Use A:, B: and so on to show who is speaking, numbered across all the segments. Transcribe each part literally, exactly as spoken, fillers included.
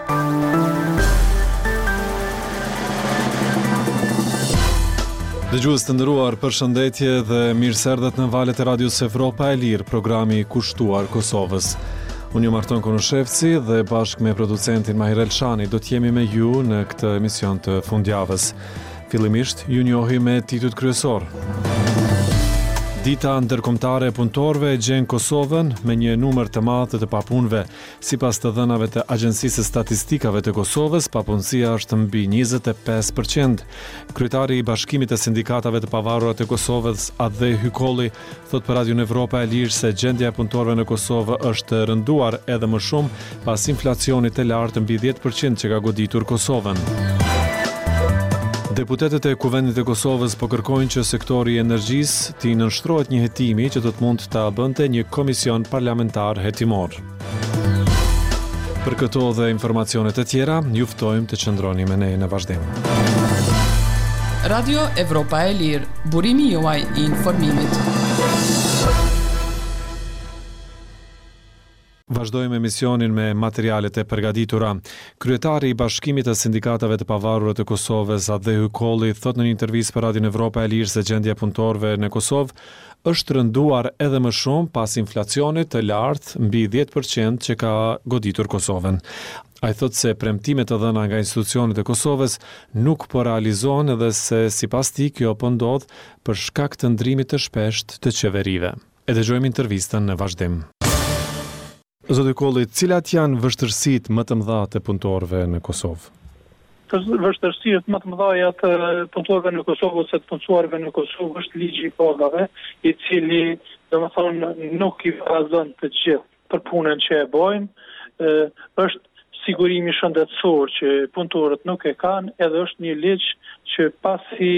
A: Dëgjues të nderuar, përshëndetje dhe mirëserdhet në valët e Radios Evropa e Lirë, programi i kushtuar Kosovës. Unë jam Arton Konoshevci dhe bashkë me producentin Mahir Elshani do të jemi me ju në këtë emision të fundjavës. Fillimisht ju njohi me titujt kryesor. Dita ndërkombëtare e punëtorëve e gjen Kosovën me një numër të madh të papunëve. Sipas të dhënave të Agjencisë së Statistikave të Kosovës, papunësia është mbi njëzet e pesë përqind. Kryetari i Bashkimit të Sindikatave të Pavarura të Kosovës, Adhe Hykolli, thot për Radion Evropa e Lirë se gjendja e punëtorëve në Kosovë është rënduar edhe më shumë pas inflacionit të lartë mbi dhjetë përqind që ka goditur Kosovën. Deputetët e Kuvendit e Kosovës po kërkojnë që sektori i energjisë t'i nënshtrohet një hetimi që do të mund ta bënte një komision parlamentar hetimor. Për këto dhe informacionet e tjera, ju ftojmë të qëndroni me ne në vazhdim.
B: Radio Evropa e Lirë, burimi juaj i informimit.
A: Vazhdojmë emisionin me materialet e përgatitura. Kryetari i Bashkimit të Sindikatave të Pavarura të Kosovës, Adhe Hykolli, thot në një intervistë për Radion Evropa e Lirë se gjendja e punëtorëve në Kosovë është rënduar edhe më shumë pas inflacionit të lartë mbi dhjetë përqind që ka goditur Kosovën. Ai thot se premtimet të dhëna nga institucionet e Kosovës nuk po realizohen dhe se sipas tij kjo po ndodh për shkak të ndrimit të shpeshtë të qeverive. E dëgjojmë intervistën në vazhdim. Zoti Hykolli, cilat janë vështirësitë më të mëdha të punëtorëve në Kosovë?
C: Vështirësitë më të mëdha të punëtorëve në Kosovë ose të punësuarve në Kosovë është ligji i pagave, i cili, domethënë, nuk i barazon të gjithë për punën që e bojnë, është sigurimi shëndetësor që punëtorët nuk e kanë, edhe është një ligj që pasi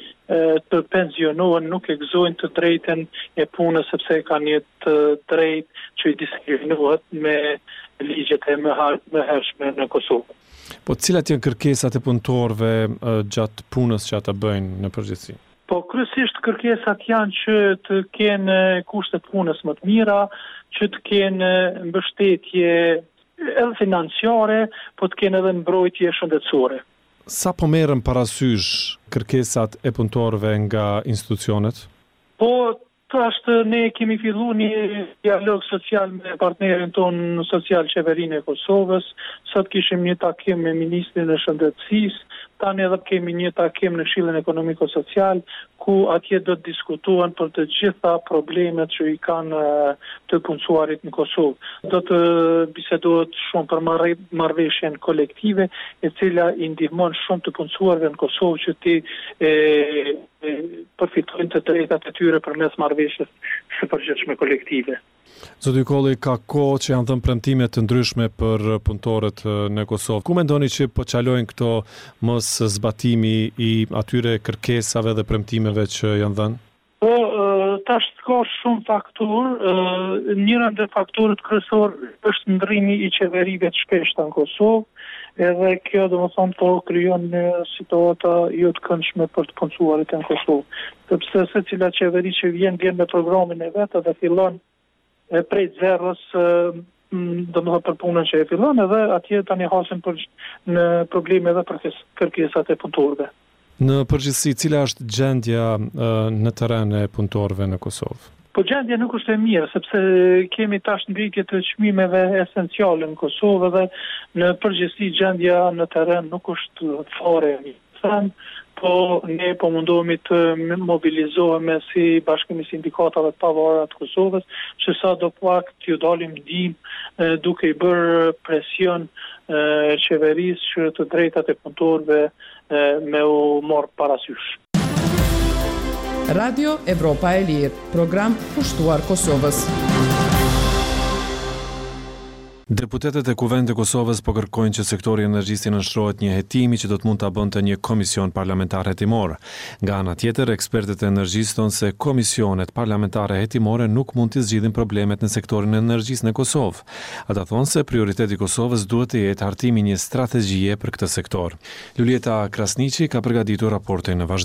C: të pensionohen nuk e gëzojnë të drejten e punës sepse kanë një të drejtë që i diskriminuohet me ligjet e mëhershme në Kosovë.
A: Po cilat janë kërkesat e punëtorëve gjatë punës që ata bëjnë në përgjithësi?
C: Po kryesisht kërkesat janë që të kenë kushtet punës më të mira, që të kenë mbështetje edhe financiare, po të kenë edhe mbrojtje shëndetësore.
A: Sa po merren parasysh kërkesat e punëtorëve nga institucionet?
C: Po, ashtë ne kemi fillu një dialog social me partnerin ton social qeverinë e Kosovës, sot kishim një takim me Ministrin e Shëndetësisë, tani edhe kemi një takim në Këshillin Ekonomiko-Social, ku atje do të diskutohen për të gjitha problemet që i kanë të punësuarit në Kosovë. Do të bisedohet shumë për marrëveshjen kolektive, e cila i ndihmon shumë të punësuarve në Kosovë që ti e, e, përfitojnë të drejtat e tyre përmes marrëveshjes së përgjithshme kolektive.
A: Zoti Hykolli, ka kohë që janë dhënë premtime të ndryshme për punëtorët në Kosovë. Ku mendoni që po çalojnë këto mos zbatimi i atyre kërkesave dhe premtimeve që janë dhënë?
C: Po, tash ka shumë faktorë. Njëra ndër faktorët kryesor është ndrimi i qeverive të shpeshta në Kosovë, edhe kjo domethënë po krijon një situata jo të këndshme për të punësuarit në Kosovë. Sepse secila qeveri që vjen vjen me programin e vet dhe fillon e prej zerës domethënë për punën që e fillon, edhe atje tani hasen për në probleme edhe për kërkesat e punëtorëve.
A: Në përgjithësi, cila është gjendja në terren e punëtorëve në Kosovë?
C: Po gjendja nuk është e mirë, sepse kemi tash ngritje të çmimeve esenciale në Kosovë dhe në përgjithësi gjendja në terren nuk është fare e mirë. Po ne po mundohemi të mobilizohemi si Bashkimi i Sindikatave të Pavarura të Kosovës, që sa do pak t'ju dalim ndihmë duke i bërë presion e, qeverisë që të drejtat e punëtorëve me u marrë parasysh.
B: Radio Evropa e Lirë, program kushtuar Kosovës.
A: Deputetët e Kuvendit të Kosovës po kërkojnë që sektori i energjisë të nënshtrohet një hetimi që do të mund ta bënte një komision parlamentar hetimor. Nga ana tjetër, ekspertët e energjisë thonë se komisionet parlamentare hetimore nuk mund të zgjidhin problemet në sektorin e energjisë në Kosovë. Ata thonë se prioriteti i Kosovës duhet të jetë hartimi një strategjie për këtë sektor. Lulieta Krasniqi ka përgatitur raportin në vazhdim.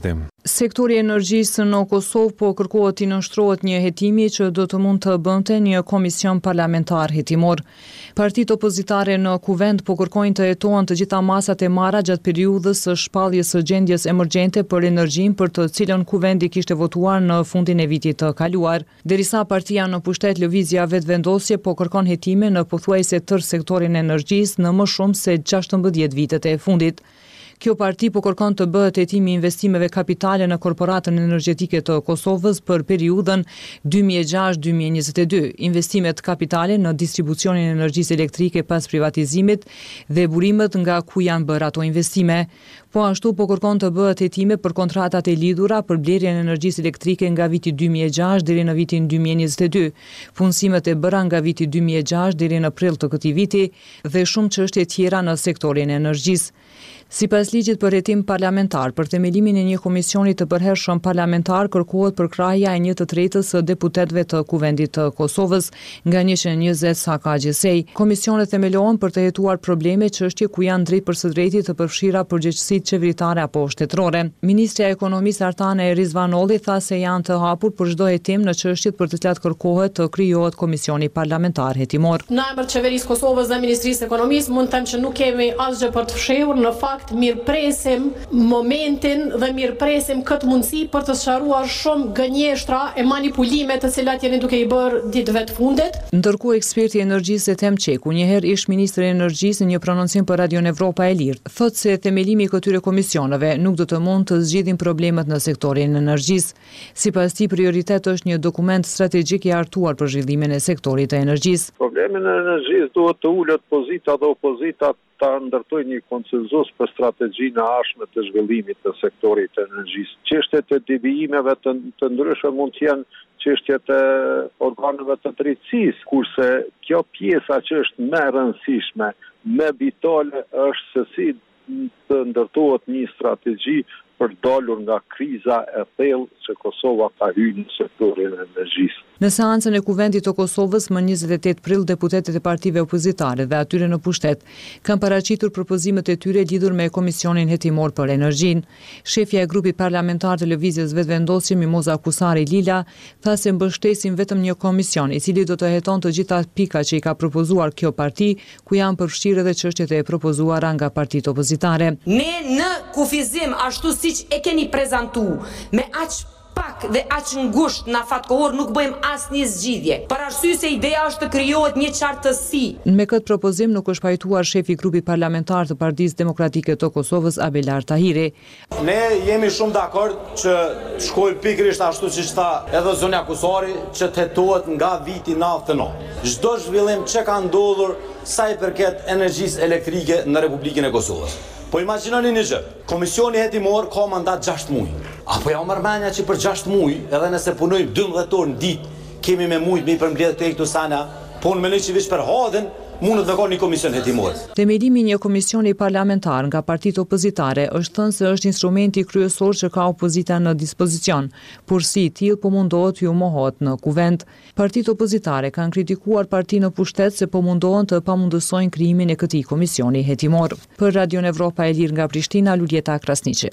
B: Sektori i energjisë në Kosovë po kërkohet të nënshtrohet një hetimi që do të mund të bënte një komision parlamentar hetimor. Partitë opozitare në kuvend po kërkojnë të hetohen të gjitha masat e marra gjatë periudhës së shpalljes së gjendjes emergjente për energjinë, për të cilën kuvendi kishte votuar në fundin e vitit të kaluar. Derisa partia në pushtet Lëvizja Vetvendosje po kërkon hetime në pothuajse tërë sektorin e energjisë në më shumë se gjashtëmbëdhjetë vitet e fundit. Kjo parti po kërkon të bëhet hetimi i investimeve kapitale në korporatën energjetike të Kosovës për periudhën dy mijë e gjashtë deri në dy mijë e njëzet e dy, investimet kapitale në distribucionin e energjisë elektrike pas privatizimit dhe burimet nga ku janë bërë ato investime. Po ashtu po kërkon të bëhet hetime për kontratat e lidhura për blerjen e energjisë elektrike nga viti dy mijë e gjashtë deri në vitin dy mijë e njëzet e dy, punësimet e bëra nga viti dy mijë e gjashtë deri në prill të këtij viti dhe shumë çështje tjera në sektorin e energjisë. Sipas ligjit për hetim parlamentar, për themelimin e një komisioni të përhershëm parlamentar kërkohet përkrahja e një të tretës së deputetëve të Kuvendit të Kosovës nga njëqind e njëzet Saka Gjesej. Komisionet themelohen për të hetuar probleme, çështje ku janë drejt për së drejti të përfshira përgjegjësitë qeveritare apo shtetërore. Ministrja e Ekonomisë Artane Rizvanolli tha se janë të hapur për çdo hetim në çështjet për të cilat kërkohet të krijohet komisioni parlamentar hetimor.
D: Në emër të Qeverisë Kosovës dhe Ministrisë së Ekonomisë mund të them që nuk kemi asgjë për të fshehur, në fakt mirë presim momentin dhe mirë presim këtë mundësi për të sqaruar shumë gënjeshtra e manipulime të cilat jeni duke i bërë ditëve të fundit.
B: Ndërkohë eksperti i energjisë Ethem Çeku, njëherë ish ministri i energjisë, në një prononcim për Radion Evropa e Lirë, thotë se themelimi i këtyre komisioneve nuk do të mund të zgjidhin problemet në sektorin e energjisë. Sipas tij, prioritet është një dokument strategjik i hartuar për zhvillimin e sektorit të energjisë.
E: Problemin e energjisë duhet të ulet pozita dhe opozita ta ndërtoj një konsenzus për strategjinë e arshme të zhvillimit të sektorit të energjisë. Çështjet e devijimeve të, të ndryshme mund të jenë çështjet e organeve të drejtësisë, kurse kjo pjesa që është më e rëndësishme, më vitale është se si të ndërtohet një strategji për dalur nga kriza e thellë që Kosova ka hyrë në sektorin e energjisë.
B: Në seancën e Kuvendit të Kosovës më njëzet e tetë prill, deputetët e partive opozitare dhe atyre në pushtet kanë paraqitur propozimet e tyre lidhur me komisionin hetimor për energjinë. Shefja e grupit parlamentar të Lëvizjes Vetvendosje, Mimoza Kusari Lila, tha se mbështesin vetëm një komision i cili do të heton të gjitha pikat që i ka propozuar kjo parti, ku janë përfshirë edhe çështjet e propozuara nga partitë opozitare.
F: Ne në kufizim ashtu siç e keni prezantu, me aq pak dhe aq ngusht në fatkohor nuk bëjmë asnjë zgjidhje. Për arsye se ideja është të krijohet një qartësi.
B: Me këtë propozim nuk është pajtuar shefi i grupit parlamentar të Partisë Demokratike të Kosovës, Abelar Tahiri.
G: Ne jemi shumë dakord që shkojë pikërisht ashtu siç tha edhe zonja Kusari, që të hetohet nga viti nëntëdhjetë e nëntë. Çdo zhvillim që ka ndodhur sa i përket energjisë elektrike në Republikën e Kosovës. Po imagjinoni një gjë, komisioni hetimor ka mandat gjashtë muaj. Apo ja u marr mendja që për gjashtë muaj, edhe nëse punojmë dymbëdhjetë orë në ditë, kemi me mujt me i përmbledh këtu këtu sana, po në mendoj që veç për hadhen mund të ka një komision hetimor.
B: Themelimi i një komisioni parlamentar nga partitë opozitare është thënë se është instrumenti kryesor që ka opozita në dispozicion, por si i tillë po mundohet ju mohohet në kuvend. Partitë opozitare kanë kritikuar partinë në pushtet se po mundohen të pamundësojnë krijimin e këtij komisioni hetimor. Për Radion Evropa e Lirë nga Prishtina, Luljeta Krasniqi.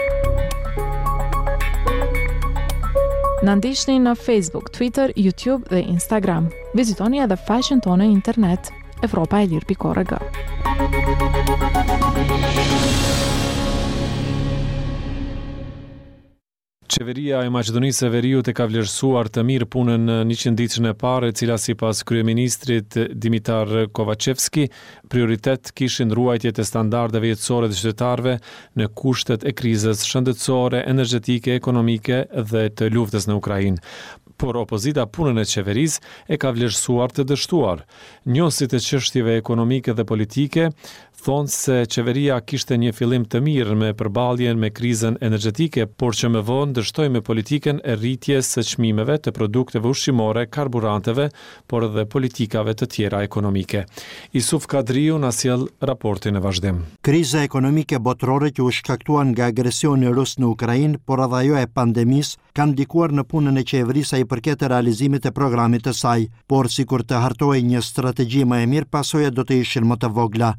H: Na ndiqni në Facebook, Twitter, YouTube dhe Instagram. Vizitoni edhe faqen tonë në internet evropa e lirë pikë org.
A: Qeveria e Maqedonisë së Veriut e ka vlerësuar të mirë punën në njëqind ditën e parë, e cila sipas kryeministrit Dimitar Kovacevski, prioritet kishin ruajtjet e standardeve jetësore të qytetarëve në kushtet e krizës shëndetësore, energjetike, ekonomike dhe të luftës në Ukrainë. Por opozita punën e qeverisë e ka vlerësuar të dështuar. Njohësit e çështjeve ekonomike dhe politike thonë se qeveria kishte një fillim të mirë me përballjen me krizën energjetike, por që më vonë dështoi me politikën e rritjes së çmimeve të produkteve ushqimore, karburanteve, por edhe politikave të tjera ekonomike. Isuf Kadriu na sjell raportin e vazhdim.
I: Kriza ekonomike botërore që u shkaktuan nga agresioni rus në Ukrainë, por edhe ajo e pandemisë, kanë ndikuar në punën e qeverisë sa i përket realizimit të programit të saj, por sikur të hartojë një strategji më e mirë, pasojat do të ishin më të vogla. Kështu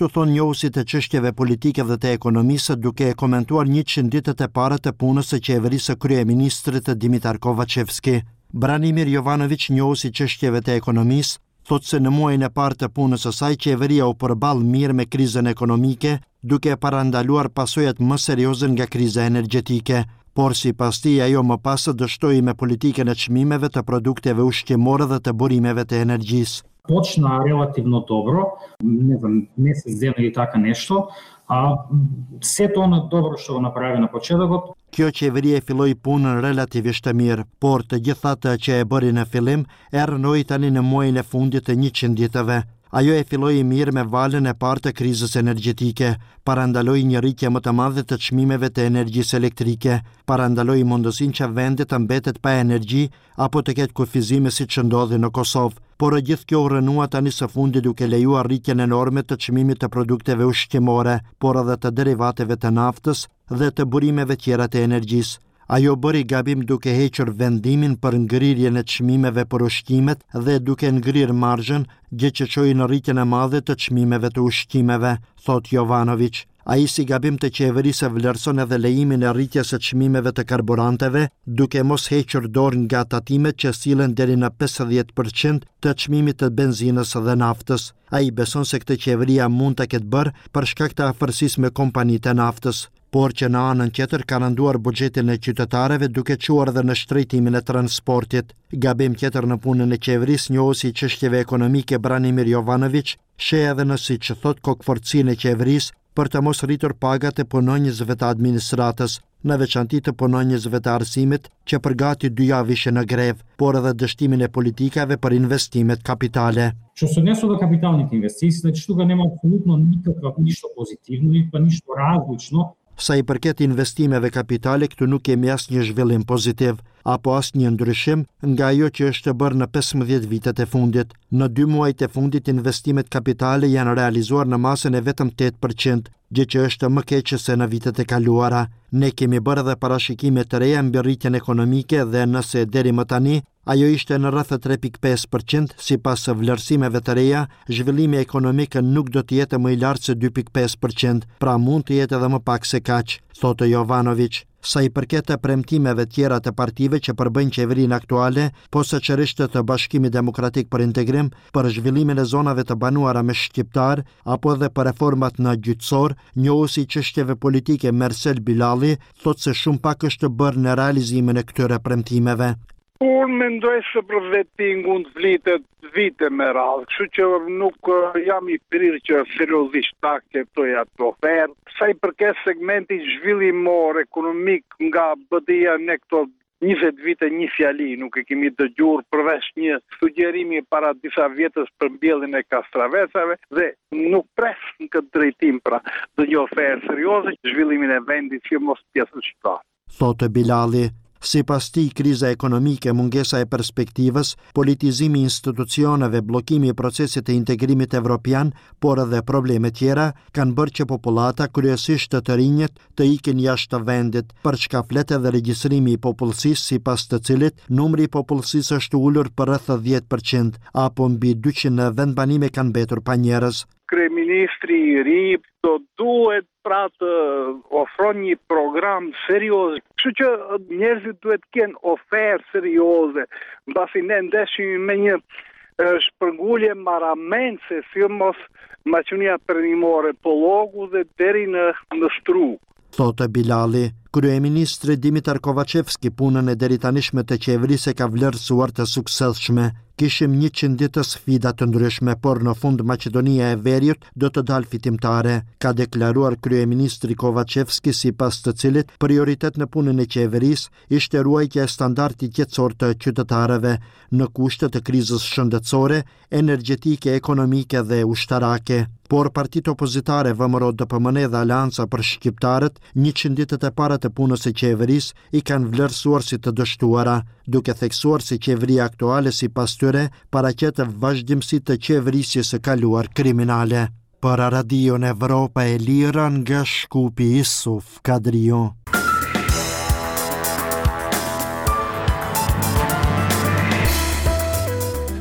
I: Kështu thon njohuesit e çështjeve politike dhe të ekonomisë duke e komentuar njëqind ditët e para të punës së qeverisë së kryeministrit Dimitar Kovacevski. Branimir Jovanović, njohuesi i çështjeve të ekonomisë, thotë se në muajin e parë të punës së saj qeveria u përball mirë me krizën ekonomike, duke parandaluar pasojat më serioze nga kriza energjetike. Por sipas tij ajo më pas dështoi me politikën e çmimeve të produkteve ushqimore dhe të burimeve të energjisë.
J: Почна релативно добро, не знам, месец дена или така нешто, а сето оно добро што го направи на почетокот.
I: Kjo qeveri e filloi punën relativisht të mirë, por të gjithatë që e bëri në fillim e rënoi tani në muajin e fundit të njëqind ditëve. Ajo e filloi mirë me valën e parë të krizës energjetike, parandaloi një rritje më të madhe të çmimeve të energjisë elektrike, parandaloi mundësinë që vendi të mbetet pa energji apo të ketë kufizime siç ndodhi në Kosovë. Por e gjithë kjo u rënua tani së fundi duke lejuar rritjen enorme të çmimit të produkteve ushqimore, por edhe të derivateve të naftës dhe të burimeve tjera të energjisë. Ajo bëri gabim duke hequr vendimin për ngrirjen e çmimeve për ushqimet dhe duke ngrirë marzhën, gjë që çoi në rritjen e madhe të çmimeve të ushqimeve, thot Jovanović. Ai si gabim të qeverisë vlerëson edhe lejimin e rritjes së çmimeve të karburanteve, duke mos hequr dorë nga tatimet që sillen deri në pesëdhjetë përqind të çmimit të benzinës dhe naftës. Ai beson se këtë qeveria mund ta ketë bërë për shkak të afërsisë me kompanitë e naftës, por që në anën tjetër ka rënduar buxhetin e qytetarëve duke çuar edhe në shtrejtimin e transportit. Gabim tjetër në punën e qeverisë, njohuesi i çështjeve ekonomike Branimir Jovanović sheh edhe në siç thot kokforcinë e qeverisë për të mos rritur pagat e punonjësve të administratës, në veçanti të punonjësve të arsimit që për gati dy javë ishin në grevë, por edhe dështimin e politikave për investimet kapitale.
J: Što se odnese do kapitalnih investicija, znači tuga nema apsolutno nikakva ništa pozitivno i pa ništa različno.
I: Sa i përket investimeve kapitale, këtu nuk kemi asnjë zhvillim pozitiv, apo asnjë ndryshim nga ajo që është bërë në pesëmbëdhjetë vitet e fundit. Në dy muajt e fundit investimet kapitale janë realizuar në masën e vetëm tetë përqind, gjë që është më keqe se në vitet e kaluara. Ne kemi bërë edhe parashikime të reja mbi rritjen ekonomike dhe nëse deri më tani ajo ishte në rreth tre pikë pesë përqind, sipas vlerësimeve të reja, zhvillimi ekonomik nuk do të jetë më i lartë se dy pikë pesë përqind, pra mund të jetë edhe më pak se kaq, thotë Jovanović. Sa i përket të premtimeve tjera të partive që përbëjnë qeverinë aktuale, posaçërisht të Bashkimit Demokratik për Integrim, për zhvillimin e zonave të banuara me shqiptar apo edhe për reformat në gjyqësor, njohuesi i çështjeve politike Mersel Bilali thotë se shumë pak është bërë në realizimin e këtyre premtimeve.
K: Unë mendoj se për vettingun të vlitet vite me radhë, kështu që nuk jam i prirë që seriozisht ta akceptoj atë ofertë. Sa i përket segmentit zhvillimor ekonomik nga B D I-a në këto njëzet vite një fjali nuk e kemi dëgjuar përveç një sugjerimi para disa vjetës për mbjelljen e kastravecave dhe nuk pres në këtë drejtim pra do një ofertë serioze zhvillimin e vendit që mos pjesën shqiptare.
I: Thotë Bilali. Sipas tij, kriza ekonomike, mungesa e perspektivës, politizimi i institucioneve, bllokimi i procesit të integrimit evropian, por edhe probleme tjera, kanë bërë që popullata, kryesisht të rinjët, të ikin jashtë vendit, për çka flet edhe regjistrimi i popullsisë, sipas të cilit numri i popullsisë është ulur për rreth dhjetë përqind, apo mbi dyqind vendbanime kanë mbetur pa njerëz.
K: Kryeministri i ri do duhet pra të ofron një program serioz. Kështu që njerëzit duhet të kenë ofertë serioze, mbasi ne ndeshim me një shpërngulje maramense, si mos maqënia perëndimore Pollogu dhe deri në në Strug.
I: Thotë Bilali. Kryeministri Dimitar Kovacevski punën e deritanishme të qeverisë ka vlerësuar të suksesshme. Kishim njëqind ditë sfida të ndryshme, por në fund Maqedonia e Veriut do të dalë fitimtare, ka deklaruar kryeministri Kovacevski, sipas të cilit prioritet në punën e qeverisë ishte ruajtja e standardit jetësor të qytetarëve në kushte të krizës shëndetësore, energjetike, ekonomike dhe ushtarake. Por partitë opozitare V M R O D P M N dhe Aleanca për Shqiptarët, njëqind ditët e para të punës së qeverisë i kanë vlerësuar si të dështuara, duke theksuar se qeveria aktuale sipas tyre paraqet vazhdimsi të qeverisjes së kaluar kriminale. Për Radion Evropa e Lira nga Shkupi, Isuf Kadrio.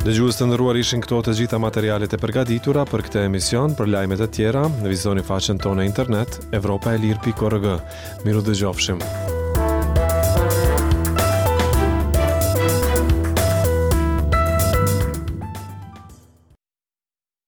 A: Dëgjues të nderuar, ishin këto të gjitha materialet e përgatitura për këtë emision. Për lajmet e tjera, vizitoni faqen tonë në internet evropaelir pikë org. Miru dëgjofshim.